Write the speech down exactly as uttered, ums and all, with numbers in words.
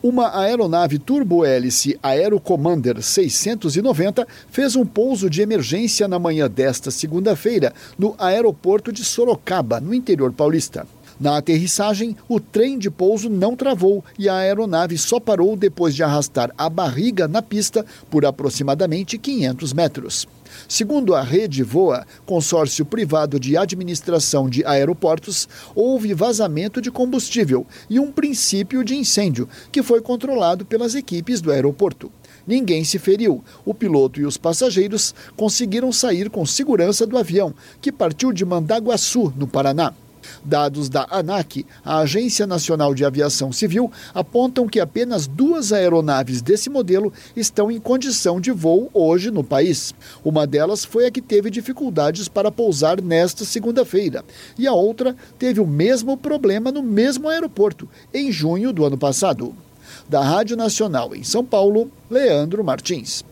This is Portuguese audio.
Uma aeronave turbohélice Aero Commander seiscentos e noventa fez um pouso de emergência na manhã desta segunda-feira no aeroporto de Sorocaba, no interior paulista. Na aterrissagem, o trem de pouso não travou e a aeronave só parou depois de arrastar a barriga na pista por aproximadamente quinhentos metros. Segundo a Rede Voa, consórcio privado de administração de aeroportos, houve vazamento de combustível e um princípio de incêndio, que foi controlado pelas equipes do aeroporto. Ninguém se feriu. O piloto e os passageiros conseguiram sair com segurança do avião, que partiu de Mandaguaçu, no Paraná. Dados da ANAC, a Agência Nacional de Aviação Civil, apontam que apenas duas aeronaves desse modelo estão em condição de voo hoje no país. Uma delas foi a que teve dificuldades para pousar nesta segunda-feira, e a outra teve o mesmo problema no mesmo aeroporto, em junho do ano passado. Da Rádio Nacional em São Paulo, Leandro Martins.